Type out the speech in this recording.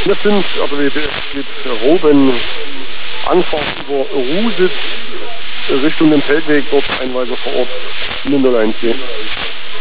Wir sind, also wir Roben Anfahrt über Rusitz Richtung dem Feldweg, dort Einweiser vor Ort in den 010.